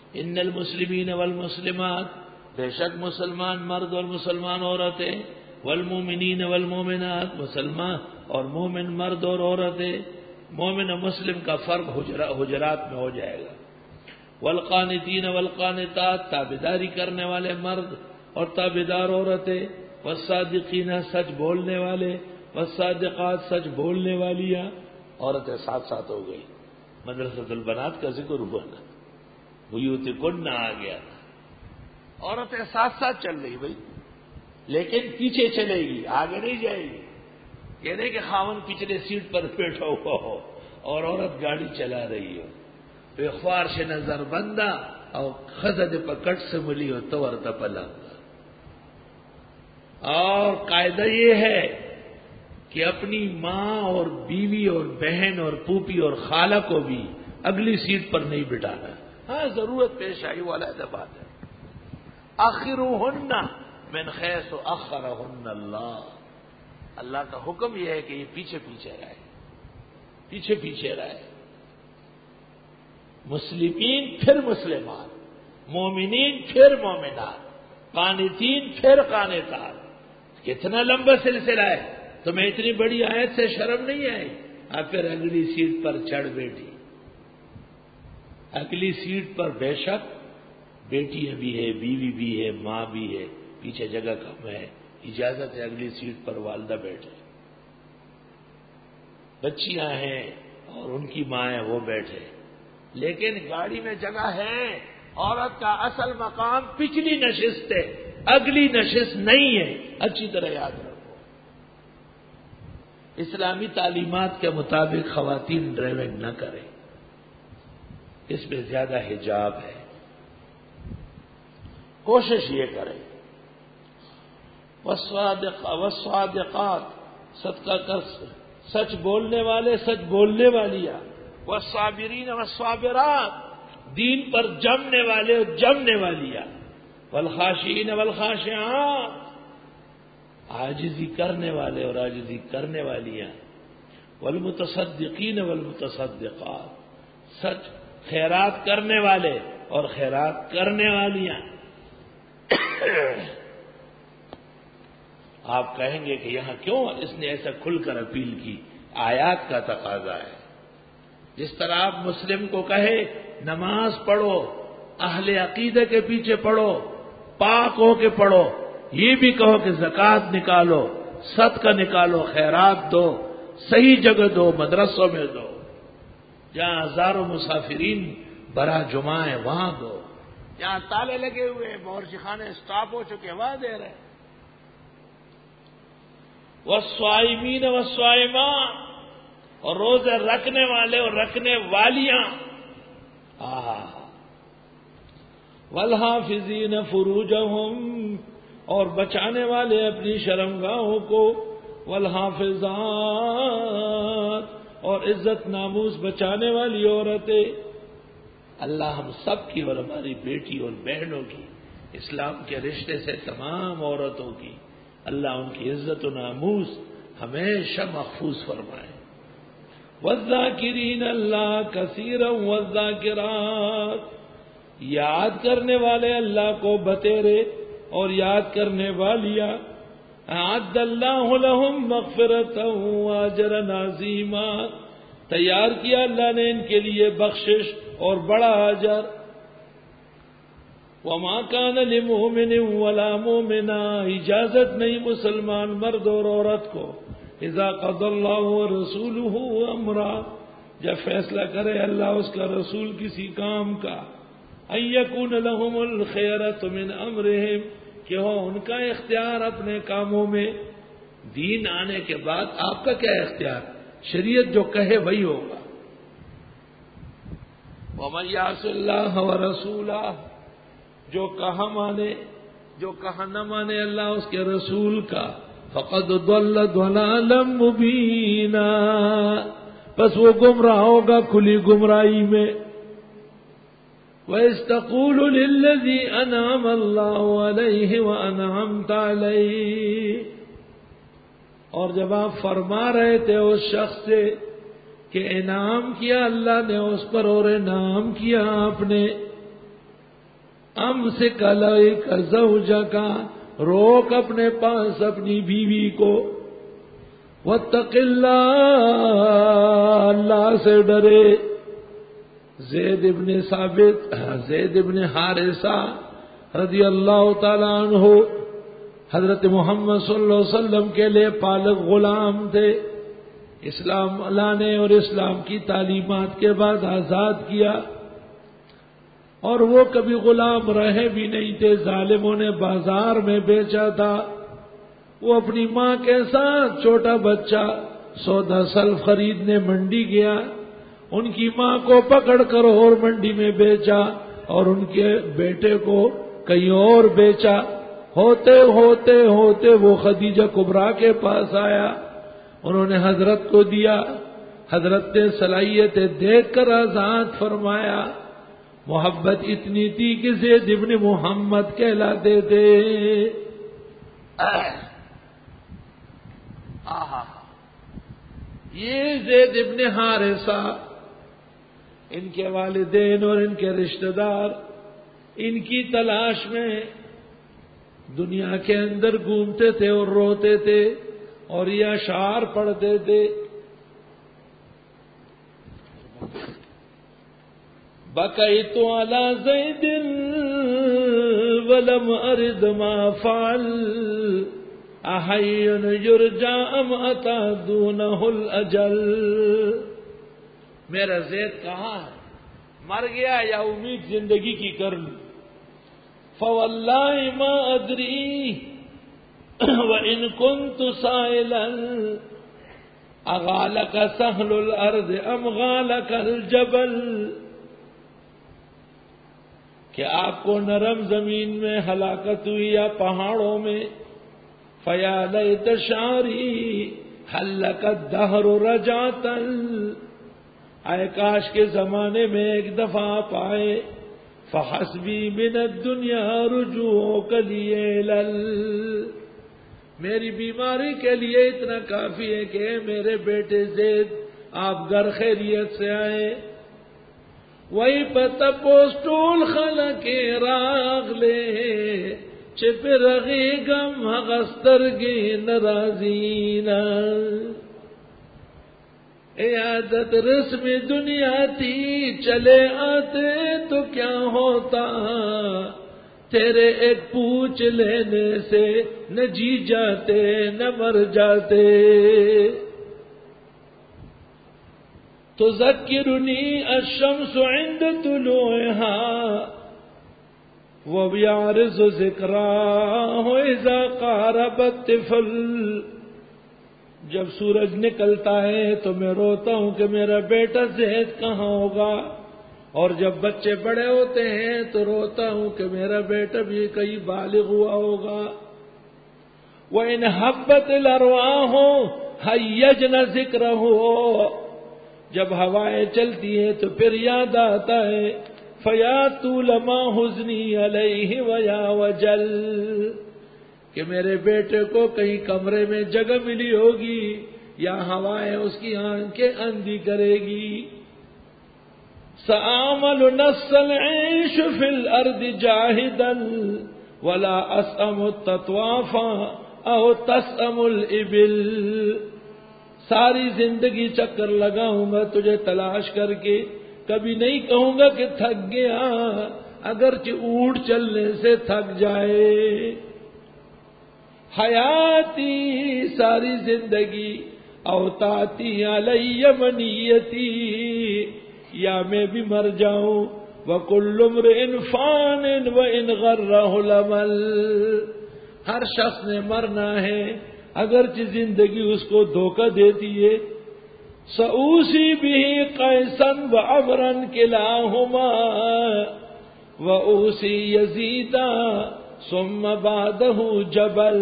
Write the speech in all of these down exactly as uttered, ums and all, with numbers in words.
ان المسلمین والمسلمات، بے شک مسلمان مرد اور مسلمان عورتیں، والمومنین والمومنات، مسلمان اور مومن مرد اور عورتیں، مومن اور مسلم کا فرق حجرات میں ہو جائے گا، والقانتین والقانتات، تابعداری کرنے والے مرد اور تابعدار عورتیں، والصادقین، سچ بولنے والے، والصادقات، سچ بولنے والیاں، عورتیں ساتھ ساتھ ہو گئی. مدرسۃ البنات کا ذکر ہوا نا، بیوتکن آ گیا تھا، عورتیں ساتھ ساتھ چل رہی بھائی، لیکن پیچھے چلے گی، آگے نہیں جائے گی. یہ نہیں کہ خاون پچھلے سیٹ پر بیٹھا ہوا ہو اور عورت گاڑی چلا رہی ہو، اخبار سے نظر بندہ اور خزد پکٹ سے ملی ہو تو ورتا پلنگ. اور قاعدہ یہ ہے کہ اپنی ماں اور بیوی اور بہن اور پھوپھی اور خالہ کو بھی اگلی سیٹ پر نہیں بٹھانا. ہاں ضرورت پیش آئی والا بات ہے. آخرہن من حیث اخرہن اللہ، اللہ کا حکم یہ ہے کہ یہ پیچھے پیچھے رہے، پیچھے پیچھے رہے. مسلمین پھر مسلمان، مومنین پھر مومنات، قانتین پھر قانتات. کتنا لمبا سلسلہ ہے. تمہیں اتنی بڑی آیت سے شرم نہیں آئی؟ اب پھر اگلی سیٹ پر چڑھ بیٹھی. اگلی سیٹ پر بے شک بیٹیاں بھی ہے، بیوی بھی ہے، ماں بھی ہے، پیچھے جگہ کم ہے، اجازت ہے اگلی سیٹ پر والدہ بیٹھے. بچیاں ہیں اور ان کی ماں ہے وہ بیٹھے، لیکن گاڑی میں جگہ ہے. عورت کا اصل مقام پچھلی نشست ہے، اگلی نشست نہیں ہے. اچھی طرح یاد رکھو. اسلامی تعلیمات کے مطابق خواتین ڈرائیونگ نہ کریں، اس میں زیادہ حجاب ہے. کوشش یہ کریں. والصادق والصادقات، صدقہ کر سچ بولنے والے، سچ بولنے والیاں. والصابرین والصابرات، دین پر جمنے والے اور جمنے والیاں. والخاشعین والخاشعات، عاجزی کرنے والے اور عاجزی کرنے والیاں. والمتصدقین والمتصدقات، سچ خیرات کرنے والے اور خیرات کرنے والیاں. آپ کہیں گے کہ یہاں کیوں اس نے ایسا کھل کر اپیل کی؟ آیات کا تقاضا ہے. جس طرح آپ مسلم کو کہے نماز پڑھو، اہل عقیدہ کے پیچھے پڑھو، پاک ہو کے پڑھو، یہ بھی کہو کہ زکوٰۃ نکالو، صدقہ نکالو، خیرات دو، صحیح جگہ دو، مدرسوں میں دو، جہاں ہزاروں مسافرین برا جمعہ ہے وہاں دو، جہاں تالے لگے ہوئے باورچی خانے اسٹاپ ہو چکے وہاں دے رہے. والصائمین والصائمات، اور روزہ رکھنے والے اور رکھنے والیاں. والحافظین فروجہم، اور بچانے والے اپنی شرمگاہوں کو. والحافظات، اور عزت ناموس بچانے والی عورتیں. اللہ ہم سب کی اور ہماری بیٹی اور بہنوں کی، اسلام کے رشتے سے تمام عورتوں کی، اللہ ان کی عزت و ناموس ہمیشہ محفوظ فرمائے. والذاکرین اللہ کثیرا والذاکرات، یاد کرنے والے اللہ کو بتیرے اور یاد کرنے والیاں. اعد اللہ لہم مغفرتا واجرا عظیما، تیار کیا اللہ نے ان کے لیے بخشش اور بڑا اجر. وما کان لمؤمن ولا مؤمنہ، اجازت نہیں مسلمان مرد اور عورت کو، اذا قضى اللہ ورسولہ امرا، جب فیصلہ کرے اللہ اس کا رسول کسی کام کا، ان یکون لہم الخیرۃ من امرہم، کہ ہو ان کا اختیار اپنے کاموں میں. دین آنے کے بعد آپ کا کیا اختیار؟ شریعت جو کہے وہی ہوگا. ومن یعص اللہ ورسولہ، جو کہا مانے، جو کہا نہ مانے اللہ اس کے رسول کا، فقد ضل ضلالا مبینا، بس وہ گمراہ ہوگا کھلی گمراہی میں. وَإِذْ تَقُولُ لِلَّذِي أَنْعَمَ اللَّهُ عَلَيْهِ وَأَنْعَمْتَ عَلَيْهِ، اور جب آپ فرما رہے تھے اس شخص سے کہ انعام کیا اللہ نے اس پر اور انعام کیا آپ نے. امسک علیک زوجک، روک اپنے پاس اپنی بیوی کو، واتق اللہ، اللہ سے ڈرے۔ زید ابن ثابت، زید ابن حارثہ رضی اللہ تعالی عنہ حضرت محمد صلی اللہ علیہ وسلم کے لیے پالک غلام تھے۔ اسلام لانے اور اسلام کی تعلیمات کے بعد آزاد کیا، اور وہ کبھی غلام رہے بھی نہیں تھے، ظالموں نے بازار میں بیچا تھا۔ وہ اپنی ماں کے ساتھ چھوٹا بچہ سودا سلف خریدنے منڈی گیا، ان کی ماں کو پکڑ کر اور منڈی میں بیچا، اور ان کے بیٹے کو کہیں اور بیچا۔ ہوتے ہوتے ہوتے وہ خدیجہ کبریٰ کے پاس آیا، انہوں نے حضرت کو دیا، حضرت نے صلاحیتیں دیکھ کر آزاد فرمایا۔ محبت اتنی تھی کہ زید ابن محمد کہلاتے تھے۔ آہا، یہ زید ابن حارثہ، ان کے والدین اور ان کے رشتہ دار ان کی تلاش میں دنیا کے اندر گھومتے تھے اور روتے تھے اور یہ اشعار پڑھتے تھے۔ بقیت علی زید ولم ارد ما فعل، احی یرجا ام اتی دونہ الاجل۔ میرا زید کہاں ہے، مر گیا یا امید زندگی کی کر لی؟ فواللہ ما ادری وان كنت سائلا اغالک سہل الارض ام غالک الجبل، کہ آپ کو نرم زمین میں ہلاکت ہوئی یا پہاڑوں میں؟ فیا لیت شعری حل لک الدہر رجعتا، اے کاش کے زمانے میں ایک دفعہ آپ آئے۔ فحسبی من الدنیا رجوعک لیے لل، میری بیماری کے لیے اتنا کافی ہے کہ میرے بیٹے زید آپ گھر خیریت سے آئے۔ وہی پتہ پوسٹول خلا کے راغ لے، چپ رغی غم غسترگی نرازینا، عیادت رسم دنیا تھی چلے آتے تو کیا ہوتا، تیرے ایک پوچھ لینے سے نہ جی جاتے نہ مر جاتے۔ تذکرنی الشمس عند طلوعها وبيعرض ذکراہ اذا قارب الطفل، جب سورج نکلتا ہے تو میں روتا ہوں کہ میرا بیٹا زید کہاں ہوگا، اور جب بچے بڑے ہوتے ہیں تو روتا ہوں کہ میرا بیٹا بھی کہیں بالغ ہوا ہوگا۔ وَإِنْ حَبَّتِ الْأَرْوَاحُ حَيَّجْنَ ذِكْرَهُ، جب ہوائیں چلتی ہیں تو پھر یاد آتا ہے۔ فَيَا طُولَ مَا حُزْنِي عَلَيْهِ وَيَا وَجَلْ، کہ میرے بیٹے کو کہیں کمرے میں جگہ ملی ہوگی یا ہوائیں اس کی آنکھیں اندھی کرے گی۔ سَآمَلُ نَفْسَ الْعِيشُ فِي الْأَرْضِ جَاهِدًا وَلَا أَسْأَمُ التَّطْوَافَ أَوْ تَسْأَمُ الْإِبِلِ، ساری زندگی چکر لگاؤں گا تجھے تلاش کر کے، کبھی نہیں کہوں گا کہ تھک گیا، اگرچہ اونٹ چلنے سے تھک جائے۔ حیاتی، ساری زندگی، اوتاتی علی منیتی، یا میں بھی مر جاؤں۔ وَكُلُّ امْرِئٍ فَانٍ وَإِنْ غَرَّهُ الْأَمَلُ، ہر شخص نے مرنا ہے اگرچہ زندگی اس کو دھوکہ دیتی ہے۔ سَأُوصِي بِهِ قَيْسًا وَعَمْرًا كِلَاهُمَا وَأُوصِي يَزِيدًا ثُمَّ بَعْدَهُ جَبَلٌ،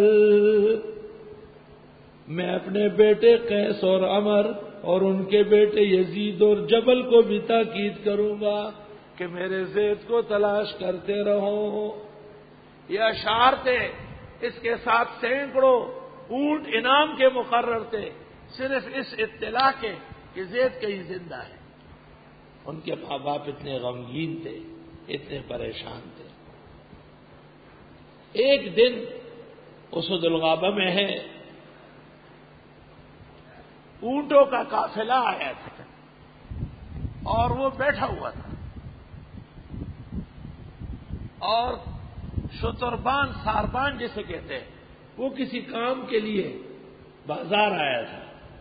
میں اپنے بیٹے قیس اور عمر اور ان کے بیٹے یزید اور جبل کو بھی تاکید کروں گا کہ میرے زید کو تلاش کرتے رہو۔ یہ اشعار تھے، اس کے ساتھ سینکڑوں اونٹ انعام کے مقرر تھے، صرف اس اطلاع کے کہ زید کہیں زندہ ہے۔ ان کے ماں باپ اتنے غمگین تھے، اتنے پریشان تھے۔ ایک دن اسد الغابہ میں ہے، اونٹوں کا قافلہ آیا تھا اور وہ بیٹھا ہوا تھا، اور شتربان ساربان جسے کہتے ہیں وہ کسی کام کے لیے بازار آیا تھا،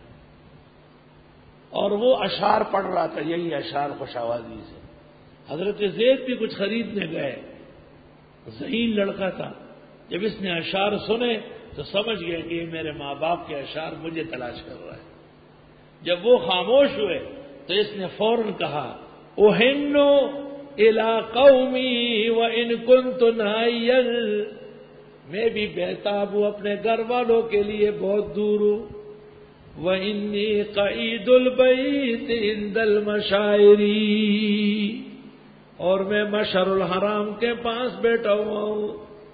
اور وہ اشعار پڑھ رہا تھا، یہی اشعار خوش آوازی سے۔ حضرت زید بھی کچھ خریدنے گئے، ذہین لڑکا تھا، جب اس نے اشعار سنے تو سمجھ گیا کہ یہ میرے ماں باپ کے اشعار مجھے تلاش کر رہا ہے۔ جب وہ خاموش ہوئے تو اس نے فوراً کہا احنو الی قومی وان کنت نائیا، میں بھی بہتاب ہوں اپنے گھر والوں کے لیے بہت دور ہوں، وانی قعید البیت عند المشاعر، اور میں مشعر الحرام کے پاس بیٹھا ہوا ہوں،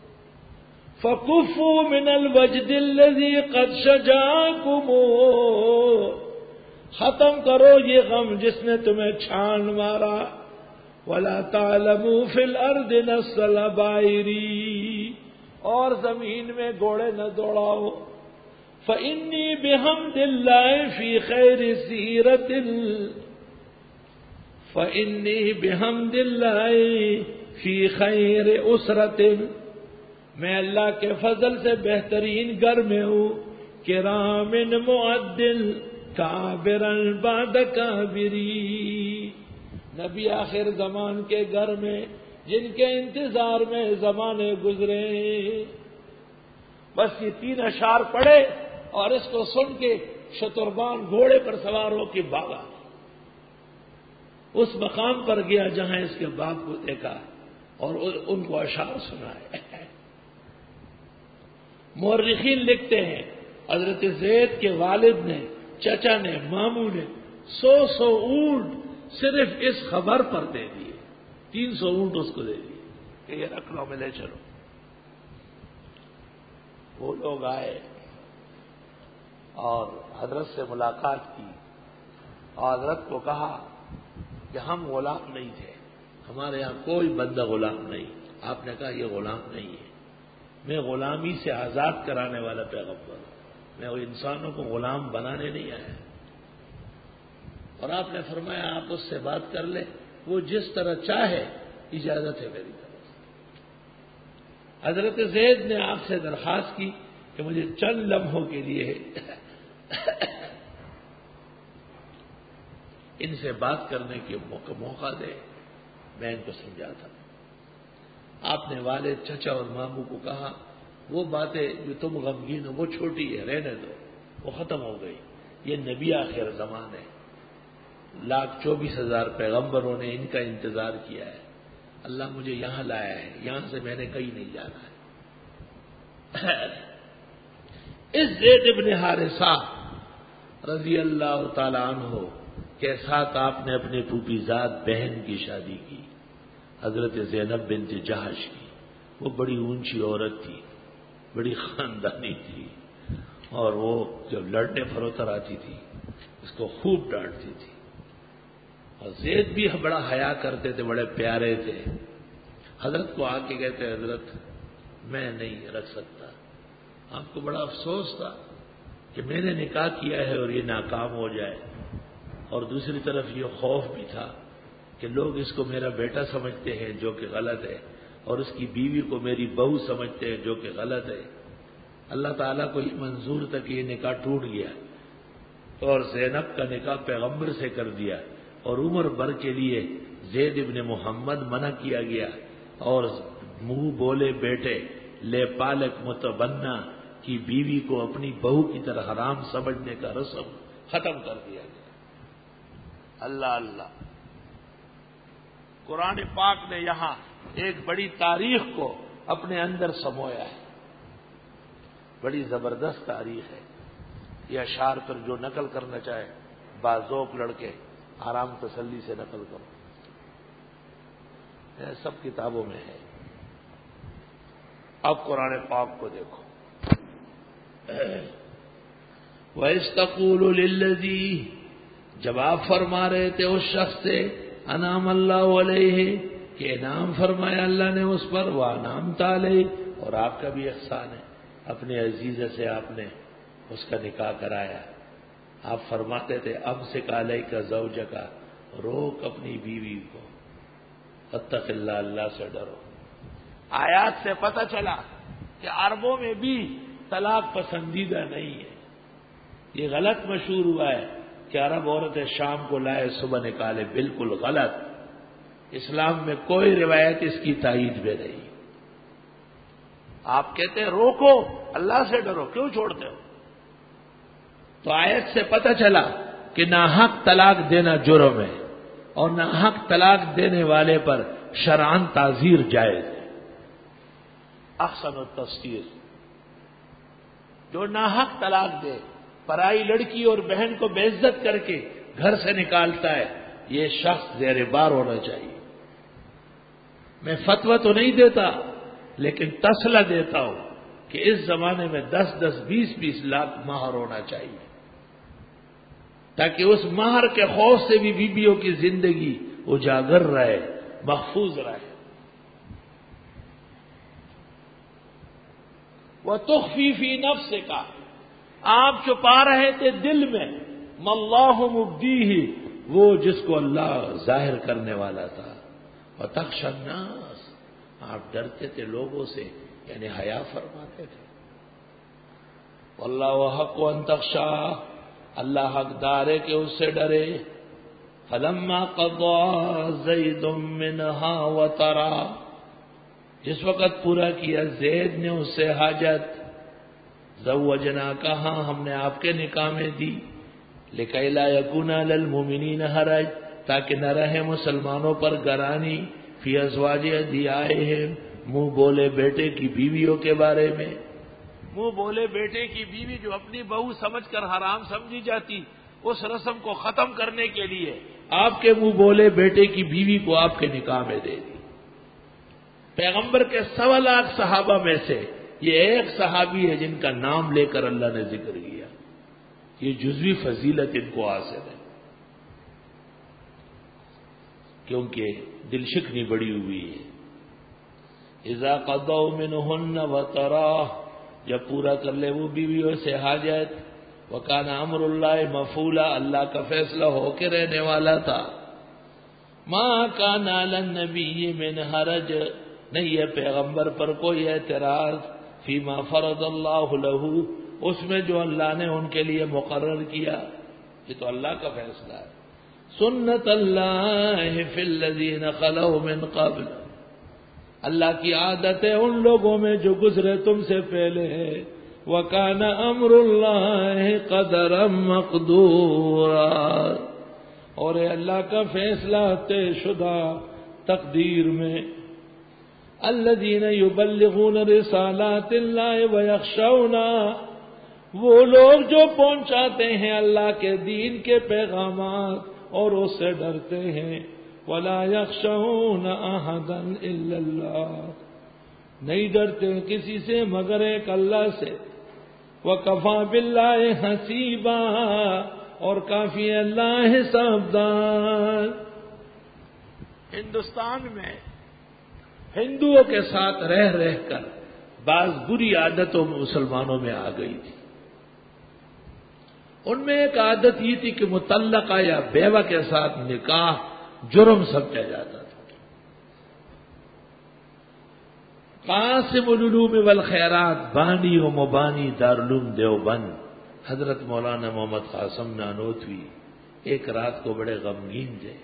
فکفوا من الوجد الذی قد شجاکم، ختم کرو یہ غم جس نے تمہیں چھان مارا، ولا تعلموا فی الارض نسل بائری، اور زمین میں گھوڑے نہ دوڑاؤ، فانی بحمد اللہ فی خیر سیرت، فانی بحمد اللہ فی خیر اسرت، میں اللہ کے فضل سے بہترین گھر میں ہوں، کرام معدل کابرن بعد کابری، نبی آخر زمان کے گھر میں جن کے انتظار میں زمانے گزرے۔ بس یہ تین اشعار پڑھے اور اس کو سن کے شتربان گھوڑے پر سوار ہو کے بھاگا، اس مقام پر گیا جہاں اس کے باپ کو دیکھا اور ان کو اشعار سنائے۔ مورخین لکھتے ہیں حضرت زید کے والد نے، چچا نے، ماموں نے سو سو اونٹ صرف اس خبر پر دے دیے، تین سو اونٹ اس کو دے دیے کہ یہ رکھ لو، میں لے چلو۔ وہ لوگ آئے اور حضرت سے ملاقات کی اور حضرت کو کہا کہ ہم غلام نہیں تھے، ہمارے یہاں کوئی بندہ غلام نہیں۔ آپ نے کہا یہ غلام نہیں ہے، میں غلامی سے آزاد کرانے والا پیغمبر ہوں، میں وہ انسانوں کو غلام بنانے نہیں آیا۔ اور آپ نے فرمایا آپ اس سے بات کر لیں، وہ جس طرح چاہے، اجازت ہے میری طرف سے۔ حضرت زید نے آپ سے درخواست کی کہ مجھے چند لمحوں کے لیے ان سے بات کرنے کے موقع موقع دے، میں ان کو سمجھاتا ہوں۔ آپ نے والد، چچا اور ماموں کو کہا وہ باتیں جو تم غمگین ہو وہ چھوٹی ہے، رہنے دو، وہ ختم ہو گئی، یہ نبی آخر زمان ہے، لاکھ چوبیس ہزار پیغمبروں نے ان کا انتظار کیا ہے، اللہ مجھے یہاں لایا ہے، یہاں سے میں نے کہیں نہیں جانا ہے۔ اس زید ابن حارثہ رضی اللہ تعالی عنہ کے ساتھ آپ نے اپنے پھوپھی زاد بہن کی شادی کی، حضرت زینب بنت جہش کی۔ وہ بڑی اونچی عورت تھی، بڑی خاندانی تھی، اور وہ جب لڑنے فروتر آتی تھی اس کو خوب ڈانٹتی تھی، اور زید بھی بڑا حیا کرتے تھے، بڑے پیارے تھے۔ حضرت کو آ کے کہتے حضرت میں نہیں رکھ سکتا، آپ کو بڑا افسوس تھا کہ میں نے نکاح کیا ہے اور یہ ناکام ہو جائے، اور دوسری طرف یہ خوف بھی تھا کہ لوگ اس کو میرا بیٹا سمجھتے ہیں جو کہ غلط ہے، اور اس کی بیوی کو میری بہو سمجھتے ہیں جو کہ غلط ہے۔ اللہ تعالیٰ کو یہ منظور تھا کہ یہ نکاح ٹوٹ گیا، اور زینب کا نکاح پیغمبر سے کر دیا، اور عمر بھر کے لیے زید ابن محمد منع کیا گیا، اور منہ بولے بیٹے لے پالک متبنا کی بیوی کو اپنی بہو کی طرح حرام سمجھنے کا رسم ختم کر دیا گیا۔ اللہ اللہ، قرآن پاک نے یہاں ایک بڑی تاریخ کو اپنے اندر سمویا ہے، بڑی زبردست تاریخ ہے۔ یہ اشعار پر جو نقل کرنا چاہے باذوق لڑکے آرام تسلی سے نقل کرو، یہ سب کتابوں میں ہے۔ اب قرآن پاک کو دیکھو، وَإِذْ تَقُولُ لِلَّذِي، جب آپ فرما رہے تھے اس شخص سے انعم اللہ علیہ کہ انعام فرمایا اللہ نے اس پر، وَأَنْعَمْتَ عَلَيْهِ اور آپ کا بھی احسان ہے، اپنے عزیزہ سے آپ نے اس کا نکاح کرایا. آپ فرماتے تھے امسک علیک زوجک، روک اپنی بیوی کو، اتق اللہ، اللہ سے ڈرو. آیات سے پتہ چلا کہ عربوں میں بھی طلاق پسندیدہ نہیں ہے. یہ غلط مشہور ہوا ہے کہ عرب عورتیں شام کو لائے صبح نکالے، بالکل غلط. اسلام میں کوئی روایت اس کی تائید میں نہیں. آپ کہتے ہیں روکو، اللہ سے ڈرو، کیوں چھوڑتے ہو؟ تو آیت سے پتہ چلا کہ ناحق طلاق دینا جرم ہے، اور ناحق طلاق دینے والے پر شرعاً تعزیر جائز ہے. احسن التفسیر، جو ناحق طلاق دے، پرائی لڑکی اور بہن کو بے عزت کر کے گھر سے نکالتا ہے، یہ شخص زیر بار ہونا چاہیے. میں فتویٰ تو نہیں دیتا، لیکن تسلی دیتا ہوں کہ اس زمانے میں دس دس بیس بیس لاکھ مہر ہونا چاہیے، تاکہ اس مہر کے خوف سے بھی بیویوں کی زندگی اجاگر رہے، محفوظ رہے. وَتُخْفِي فِي نَفْسِكَ، آپ چھپا رہے تھے دل میں، مَاللَّهُ مُبْدِيهِ، وہ جس کو اللہ ظاہر کرنے والا تھا. وَتَخْشَى النَّاسَ، آپ ڈرتے تھے لوگوں سے، یعنی حیا فرماتے تھے. وَاللَّهُ حَقُّ أَن تَخْشَاهُ، اللہ حقدار ہے کہ اس سے ڈرے. فَلَمَّا قَضَىٰ زَيْدٌ مِّنْهَا وَطَرًا، جس وقت پورا کیا زید نے اس سے حاجت، زوجنا کہا، ہم نے آپ کے نکاح میں دی، لِكَيْ لَا يَكُونَ عَلَى الْمُؤْمِنِينَ حَرَجٌ، تاکہ نہ رہے مسلمانوں پر گرانی، فی ازواج ادعیائہم، منہ بولے بیٹے کی بیویوں کے بارے میں. منہ بولے بیٹے کی بیوی جو اپنی بہو سمجھ کر حرام سمجھی جاتی، اس رسم کو ختم کرنے کے لیے آپ کے منہ بولے بیٹے کی بیوی کو آپ کے نکاح میں دے دی. پیغمبر کے سوا لاکھ صحابہ میں سے یہ ایک صحابی ہے جن کا نام لے کر اللہ نے ذکر کیا. یہ جزوی فضیلت ان کو حاصل ہے، کیونکہ دل شکنی بڑی ہوئی ہے. اذا قضوا منهن وطرا، جب پورا کر لے وہ بیویوں سے حاجت. وکان امر اللہ مفعولا، اللہ کا فیصلہ ہو کے رہنے والا تھا. ما کان علی النبی من حرج، نہیں ہے پیغمبر پر کوئی اعتراض، فیما فرض اللہ لہ، اس میں جو اللہ نے ان کے لیے مقرر کیا، یہ تو اللہ کا فیصلہ ہے. سنت اللہ فی الذین خلوا من قبل، اللہ کی عادت ہے ان لوگوں میں جو گزرے تم سے پہلے ہے. وَكَانَ أَمْرُ اللَّهِ قَدَرًا مَقْدُورًا، اور اے اللہ کا فیصلہ طے شدہ تقدیر میں. الَّذِينَ يُبَلِّغُونَ رِسَالَاتِ اللَّهِ وَيَخْشَوْنَ، وہ لوگ جو پہنچاتے ہیں اللہ کے دین کے پیغامات اور اس سے ڈرتے ہیں. وَلَا يَخْشَوْنَ أَحَدًا إِلَّا اللَّهَ، نہیں ڈرتے کسی سے مگر ایک اللہ سے. وَكَفَى بِاللَّهِ حَسِيبًا، اور کافی اللہ حسابدار. ہندوستان میں ہندوؤں کے ساتھ رہ رہ کر بعض بری عادتوں مسلمانوں میں آ گئی تھی. ان میں ایک عادت یہ تھی کہ مطلقہ یا بیوہ کے ساتھ نکاح جرم سمجھا جاتا تھا. قاسم العلوم والخیرات، بانی و مبانی دارالعلوم دیوبند، حضرت مولانا محمد قاسم نانوتوی ایک رات کو بڑے غمگین تھے.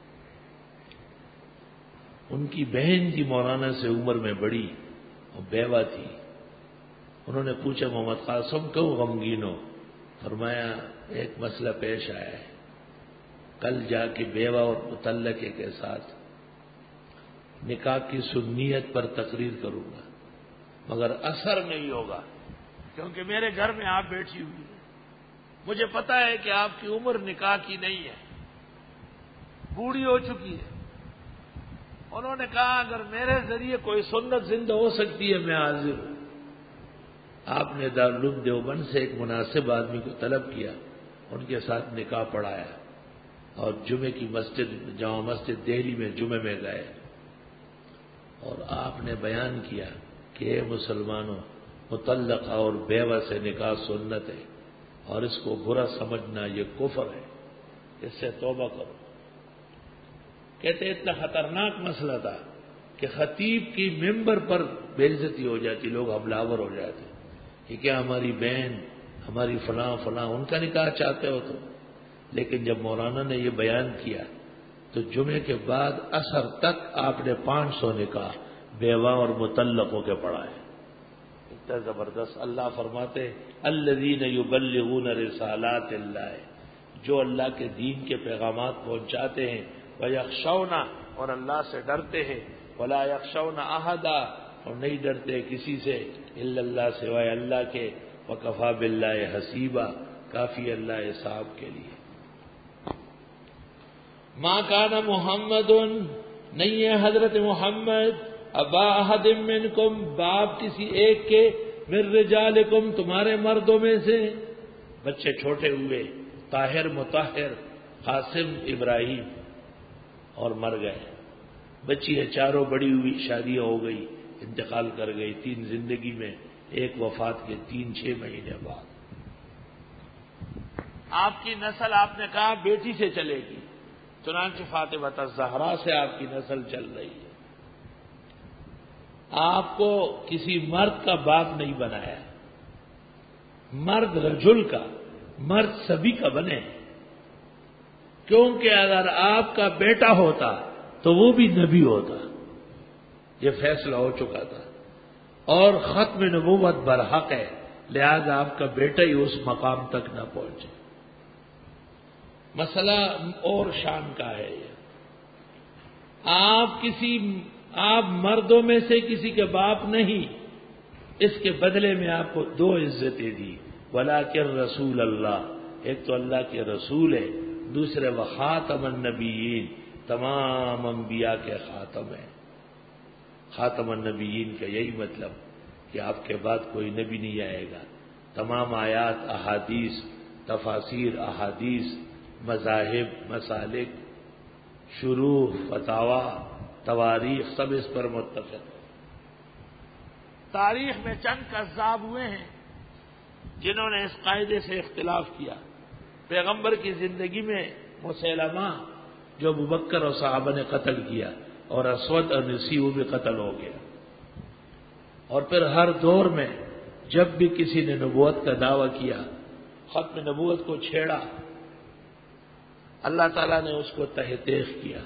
ان کی بہن تھی مولانا سے عمر میں بڑی اور بیوہ تھی. انہوں نے پوچھا محمد قاسم کیوں غمگین ہو؟ فرمایا ایک مسئلہ پیش آیا ہے، کل جا کے بیوہ اور مطلقے کے ساتھ نکاح کی سنیت پر تقریر کروں گا، مگر اثر نہیں ہوگا، کیونکہ میرے گھر میں آپ بیٹھی ہوئی ہیں. مجھے پتا ہے کہ آپ کی عمر نکاح کی نہیں ہے، بوڑھی ہو چکی ہے. انہوں نے کہا اگر میرے ذریعے کوئی سنت زندہ ہو سکتی ہے میں حاضر ہوں. آپ نے دارالعلوم دیوبند سے ایک مناسب آدمی کو طلب کیا، ان کے ساتھ نکاح پڑھایا اور جمعے کی مسجد جامع مسجد دہلی میں جمعے میں گئے اور آپ نے بیان کیا کہ مسلمانوں مطلقہ اور بیوہ سے نکاح سنت ہے اور اس کو برا سمجھنا یہ کفر ہے، اس سے توبہ کرو۔ کہتے اتنا خطرناک مسئلہ تھا کہ خطیب کی ممبر پر بے عزتی ہو جاتی، لوگ حملہ ہو جاتے کہ کیا ہماری بہن ہماری فلاں فلاں ان کا نکاح چاہتے ہو تو۔ لیکن جب مولانا نے یہ بیان کیا تو جمعے کے بعد عصر تک آپ نے پانچ سو نکاح بیوہ اور مطلقوں کے پڑھائے۔ اتنا زبردست۔ اللہ فرماتے الذین یبلغون رسالات اللہ، جو اللہ کے دین کے پیغامات پہنچاتے ہیں، ویخشون، اور اللہ سے ڈرتے ہیں، ولا یخشون احدا، اور نہیں ڈرتے کسی سے، الا اللہ، سوائے اللہ کے، وکفی باللہ حسیبا، کافی اللہ حساب کے لیے۔ ما کان محمد، نہیں ہے حضرت محمد، ابا احد منکم، باپ کسی ایک کے، من رجالکم، تمہارے مردوں میں سے۔ بچے چھوٹے ہوئے، طاہر مطہر، قاسم ابراہیم، اور مر گئے۔ بچی ہے چاروں بڑی ہوئی، شادیاں ہو گئی، انتقال کر گئی، تین زندگی میں، ایک وفات کے تین چھ مہینے بعد۔ آپ کی نسل آپ نے کہا بیٹی سے چلے گی، چنانچہ فاطمہ الزہرا سے آپ کی نسل چل رہی ہے۔ آپ کو کسی مرد کا باپ نہیں بنایا، مرد رجل کا، مرد سبھی کا بنے، کیونکہ اگر آپ کا بیٹا ہوتا تو وہ بھی نبی ہوتا، یہ فیصلہ ہو چکا تھا، اور ختم نبوت برحق ہے، لہذا آپ کا بیٹا ہی اس مقام تک نہ پہنچے۔ مسئلہ اور شان کا ہے یہ۔ آپ کسی آپ مردوں میں سے کسی کے باپ نہیں، اس کے بدلے میں آپ کو دو عزتیں دی، ولکن رسول اللہ، ایک تو اللہ کے رسول ہے، دوسرے وخاتم النبیین، تمام انبیاء کے خاتم ہیں۔ خاتم النبیین کا یہی مطلب کہ آپ کے بعد کوئی نبی نہیں آئے گا۔ تمام آیات، احادیث، تفاسیر، احادیث، مذاہب، مسالک، شروح، فتاوی، تواریخ، سب اس پر متفق ہیں۔ تاریخ میں چند کذاب ہوئے ہیں جنہوں نے اس قاعدے سے اختلاف کیا۔ پیغمبر کی زندگی میں مسیلمہ جو ابوبکر اور صحابہ نے قتل کیا، اور اسود اور نسی وہ بھی قتل ہو گیا۔ اور پھر ہر دور میں جب بھی کسی نے نبوت کا دعویٰ کیا، ختم نبوت کو چھیڑا، اللہ تعالیٰ نے اس کو تہ تیغ کیا۔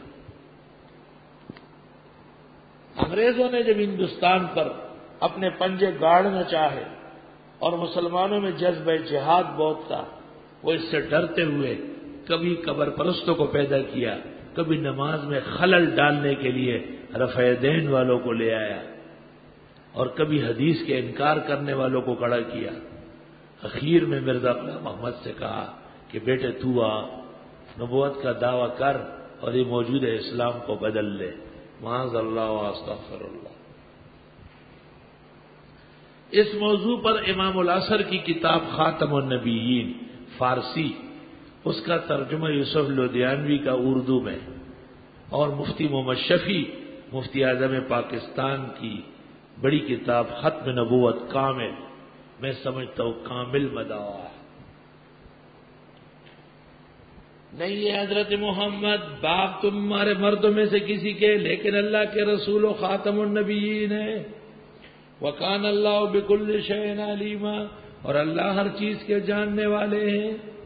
انگریزوں نے جب ہندوستان پر اپنے پنجے گاڑنا چاہے اور مسلمانوں میں جذبہ جہاد بہت تھا، وہ اس سے ڈرتے ہوئے کبھی قبر پرستوں کو پیدا کیا، کبھی نماز میں خلل ڈالنے کے لیے رفع دین والوں کو لے آیا، اور کبھی حدیث کے انکار کرنے والوں کو کھڑا کیا۔ اخیر میں مرزا غلام احمد سے کہا کہ بیٹے تو آ، نبوت کا دعویٰ کر اور یہ موجود اسلام کو بدل لے۔ معاذ اللہ و استغفر اللہ۔ اس موضوع پر امام العصر کی کتاب خاتم النبیین فارسی، اس کا ترجمہ یوسف لدھیانوی کا اردو میں، اور مفتی محمد شفیع مفتی اعظم پاکستان کی بڑی کتاب ختم نبوت کامل، میں سمجھتا ہوں کامل مدعا ہے۔ نہیں یہ حضرت محمد باپ تمہارے مردوں میں سے کسی کے، لیکن اللہ کے رسول و خاتم النبیین ہے۔ وَكَانَ اللَّهُ بِكُلِّ شَيْءٍ عَلِيمًا، اور اللہ ہر چیز کے جاننے والے ہیں۔